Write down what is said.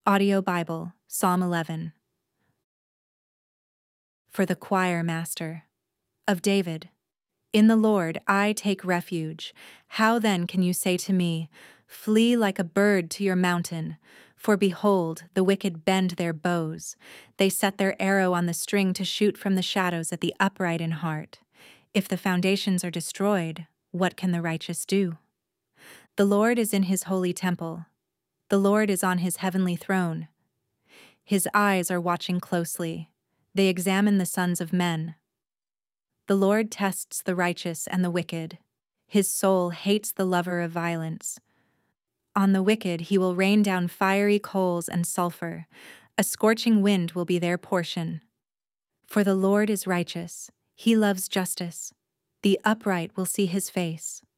Audio Bible, Psalm 11. For the choir master. Of David. In the Lord I take refuge. How then can you say to me, flee like a bird to your mountain? For behold, the wicked bend their bows. They set their arrow on the string to shoot from the shadows at the upright in heart. If the foundations are destroyed, what can the righteous do? The Lord is in his holy temple. The Lord is on his heavenly throne. His eyes are watching closely. They examine the sons of men. The Lord tests the righteous and the wicked. His soul hates the lover of violence. On the wicked he will rain down fiery coals and sulfur. A scorching wind will be their portion. For the Lord is righteous. He loves justice. The upright will see his face.